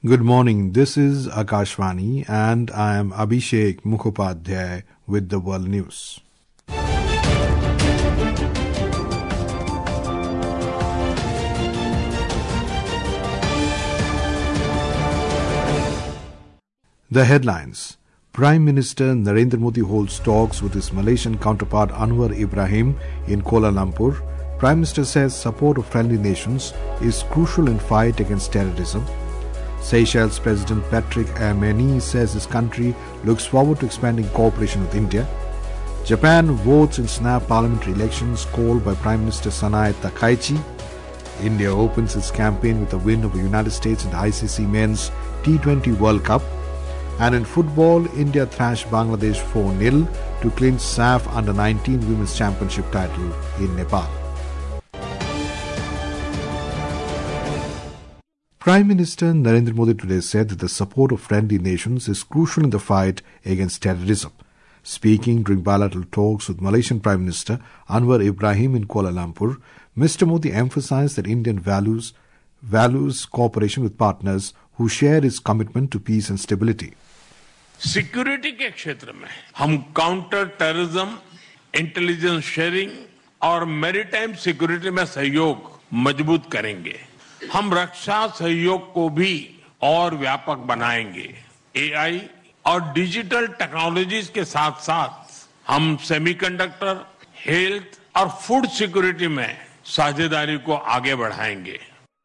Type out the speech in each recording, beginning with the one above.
Good morning. This is Akashvani and I am Abhishek Mukhopadhyay with the World News. The headlines. Prime Minister Narendra Modi holds talks with his Malaysian counterpart Anwar Ibrahim in Kuala Lumpur. Prime Minister says support of friendly nations is crucial in fight against terrorism. Seychelles President Patrick Armeni says his country looks forward to expanding cooperation with India. Japan votes in snap parliamentary elections called by Prime Minister Sanae Takaichi. India opens its campaign with a win over the United States in the ICC Men's T20 World Cup. And in football, India thrashed Bangladesh 4-0 to clinch SAF Under-19 Women's Championship title in Nepal. Prime Minister Narendra Modi today said that the support of friendly nations is crucial in the fight against terrorism. Speaking during bilateral talks with Malaysian Prime Minister Anwar Ibrahim in Kuala Lumpur, Mr. Modi emphasized that Indian values cooperation with partners who share its commitment to peace and stability. Security के क्षेत्र में हम counter terrorism, intelligence sharing और maritime security में सहयोग मजबूत करेंगे. हम रक्षा सहयोग को भी और व्यापक बनाएंगे. एआई और डिजिटल टेक्नोलॉजीज के साथ-साथ हम सेमीकंडक्टर, हेल्थ और फूड सिक्योरिटी में साझेदारी को आगे बढ़ाएंगे.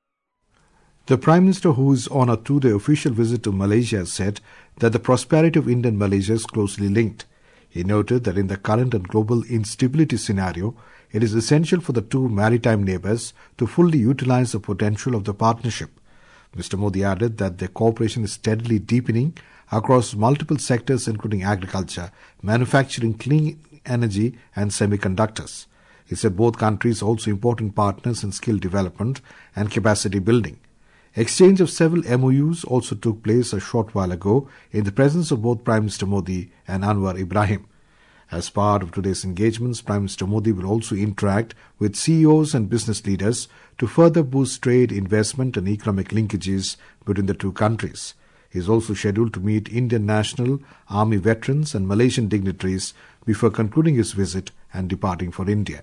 The Prime Minister, who is on a two-day official visit to Malaysia, said that the prosperity of India and Malaysia is closely linked. He noted that in the current and global instability scenario, it is essential for the two maritime neighbors to fully utilize the potential of the partnership. Mr. Modi added that their cooperation is steadily deepening across multiple sectors including agriculture, manufacturing, clean energy and semiconductors. He said both countries are also important partners in skill development and capacity building. Exchange of several MOUs also took place a short while ago in the presence of both Prime Minister Modi and Anwar Ibrahim. As part of today's engagements, Prime Minister Modi will also interact with CEOs and business leaders to further boost trade, investment and economic linkages between the two countries. He is also scheduled to meet Indian National Army veterans and Malaysian dignitaries before concluding his visit and departing for India.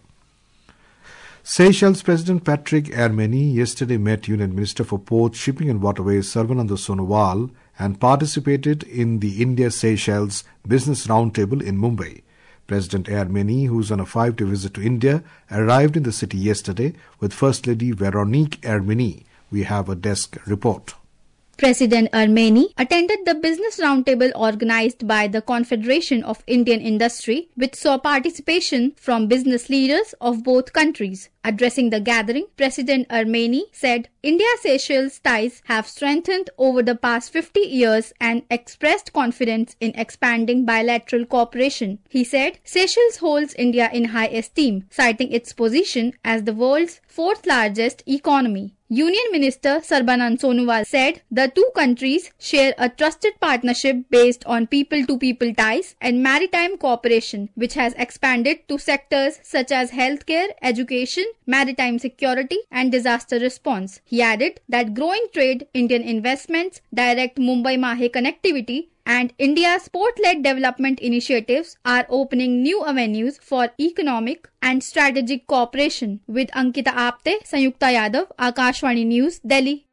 Seychelles President Patrick Armeni yesterday met Union Minister for Ports, Shipping and Waterways Sarbananda Sonowal and participated in the India-Seychelles Business Roundtable in Mumbai. President Armeni, who is on a 5-day visit to India, arrived in the city yesterday with First Lady Veronique Armeni. We have a desk report. President Armeni attended the business roundtable organized by the Confederation of Indian Industry, which saw participation from business leaders of both countries. Addressing the gathering, President Armeni said India-Seychelles ties have strengthened over the past 50 years and expressed confidence in expanding bilateral cooperation. He said Seychelles holds India in high esteem, citing its position as the world's fourth largest economy. Union Minister Sarbananda Sonowal said the two countries share a trusted partnership based on people-to-people ties and maritime cooperation, which has expanded to sectors such as healthcare, education, maritime security and disaster response. He added that growing trade, Indian investments, direct Mumbai-Mahe connectivity and India's port-led development initiatives are opening new avenues for economic and strategic cooperation. With Ankita Apte, Sanyukta Yadav, Akashvani News, Delhi.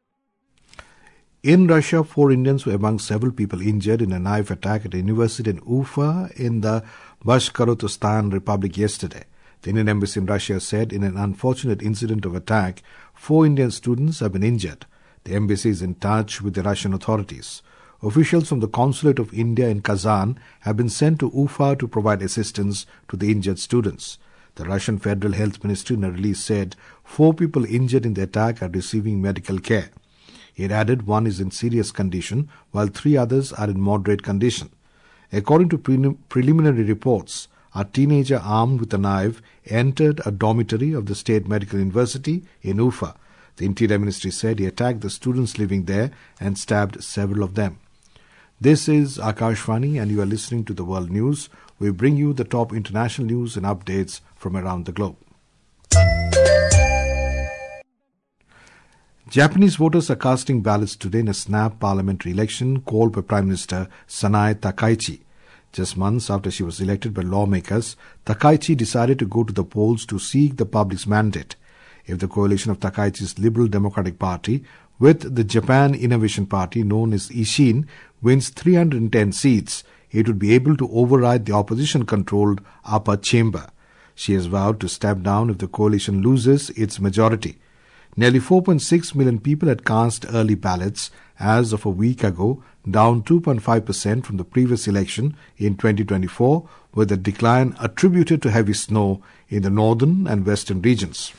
In Russia, 4 Indians were among several people injured in a knife attack at a university in Ufa in the Bashkortostan Republic yesterday. The Indian Embassy in Russia said in an unfortunate incident of attack, 4 Indian students have been injured. The embassy is in touch with the Russian authorities. Officials from the Consulate of India in Kazan have been sent to Ufa to provide assistance to the injured students. The Russian Federal Health Ministry in a release said 4 people injured in the attack are receiving medical care. It added 1 is in serious condition while 3 others are in moderate condition. According to preliminary reports, a teenager armed with a knife entered a dormitory of the State Medical University in Ufa. The Interior Ministry said he attacked the students living there and stabbed several of them. This is Akashvani and you are listening to the World News. We bring you the top international news and updates from around the globe. Japanese voters are casting ballots today in a snap parliamentary election called by Prime Minister Sanae Takaichi. Just months after she was elected by lawmakers, Takaichi decided to go to the polls to seek the public's mandate. If the coalition of Takaichi's Liberal Democratic Party with the Japan Innovation Party known as Ishin wins 310 seats, it would be able to override the opposition-controlled upper chamber. She has vowed to step down if the coalition loses its majority. Nearly 4.6 million people had cast early ballots as of a week ago, down 2.5% from the previous election in 2024, with a decline attributed to heavy snow in the northern and western regions.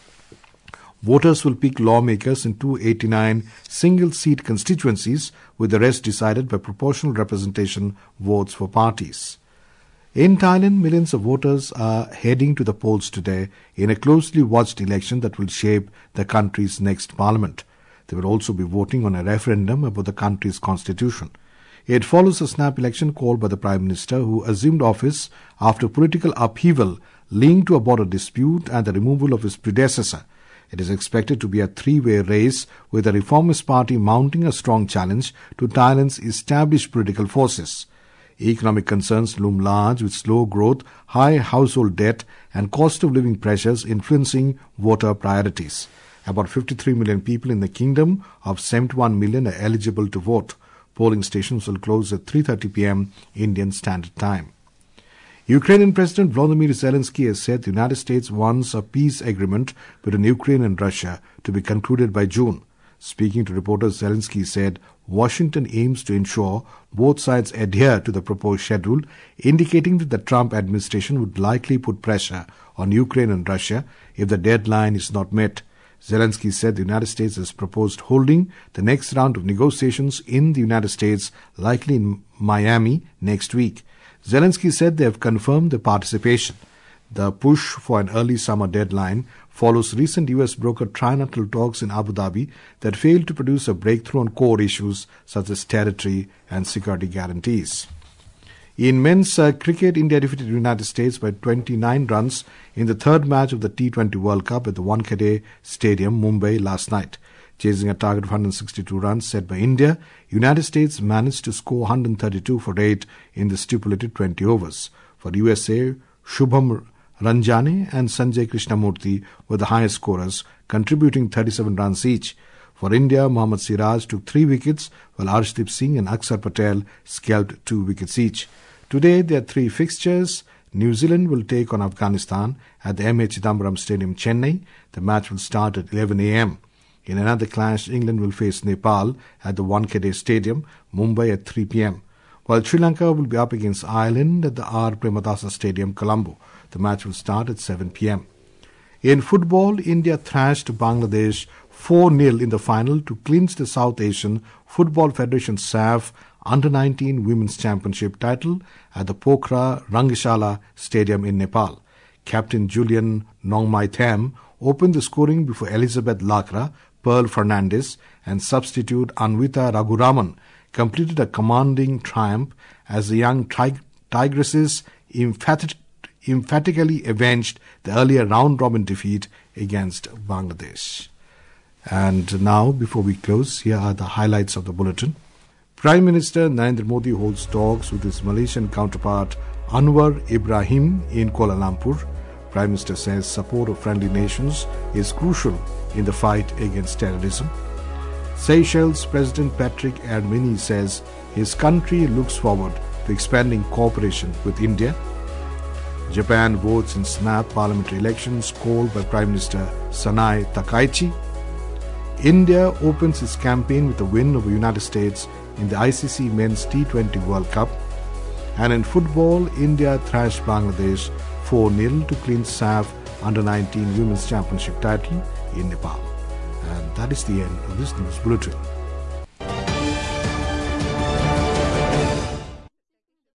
Voters will pick lawmakers in 289 single-seat constituencies, with the rest decided by proportional representation votes for parties. In Thailand, millions of voters are heading to the polls today in a closely watched election that will shape the country's next parliament. They will also be voting on a referendum about the country's constitution. It follows a snap election called by the Prime Minister, who assumed office after political upheaval linked to a border dispute and the removal of his predecessor. It is expected to be a three-way race, with the Reformist Party mounting a strong challenge to Thailand's established political forces. Economic concerns loom large, with slow growth, high household debt and cost of living pressures influencing voter priorities. About 53 million people in the kingdom of 71 million are eligible to vote. Polling stations will close at 3:30 p.m. Indian Standard Time. Ukrainian President Volodymyr Zelensky has said the United States wants a peace agreement between Ukraine and Russia to be concluded by June. Speaking to reporters, Zelensky said Washington aims to ensure both sides adhere to the proposed schedule, indicating that the Trump administration would likely put pressure on Ukraine and Russia if the deadline is not met. Zelensky said the United States has proposed holding the next round of negotiations in the United States, likely in Miami, next week. Zelensky said they have confirmed their participation. The push for an early summer deadline follows recent U.S. brokered trilateral talks in Abu Dhabi that failed to produce a breakthrough on core issues such as territory and security guarantees. In men's cricket, India defeated the United States by 29 runs in the third match of the T20 World Cup at the Wankhede Stadium, Mumbai, last night. Chasing a target of 162 runs set by India, United States managed to score 132 for 8 in the stipulated 20 overs. For USA, Shubham Ranjane and Sanjay Krishnamurthy were the highest scorers, contributing 37 runs each. For India, Mohammad Siraj took 3 wickets, while Arshdeep Singh and Akshar Patel scalped 2 wickets each. Today, there are 3 fixtures. New Zealand will take on Afghanistan at the M.A. Chidambaram Stadium, Chennai. The match will start at 11 a.m. In another clash, England will face Nepal at the Wankhede Stadium, Mumbai at 3 p.m. While Sri Lanka will be up against Ireland at the R. Premadasa Stadium, Colombo. The match will start at 7 p.m. In football, India thrashed Bangladesh 4-0 in the final to clinch the South Asian Football Federation SAF Under-19 Women's Championship title at the Pokhara Rangashala Stadium in Nepal. Captain Julian Nongmai Tham opened the scoring before Elizabeth Lakra, Pearl Fernandez and substitute Anvita Raghuraman completed a commanding triumph as the young Tigresses emphatically avenged the earlier round-robin defeat against Bangladesh. And now, before we close, here are the highlights of the bulletin. Prime Minister Narendra Modi holds talks with his Malaysian counterpart Anwar Ibrahim in Kuala Lumpur. Prime Minister says support of friendly nations is crucial in the fight against terrorism. Seychelles President Patrick Hermini says his country looks forward to expanding cooperation with India. Japan votes in snap parliamentary elections called by Prime Minister Sanae Takaichi. India opens its campaign with a win over the United States in the ICC Men's T20 World Cup. And in football, India thrashed Bangladesh 4-0 to clinch SAF Under-19 Women's Championship title in Nepal. And that is the end of this news bulletin.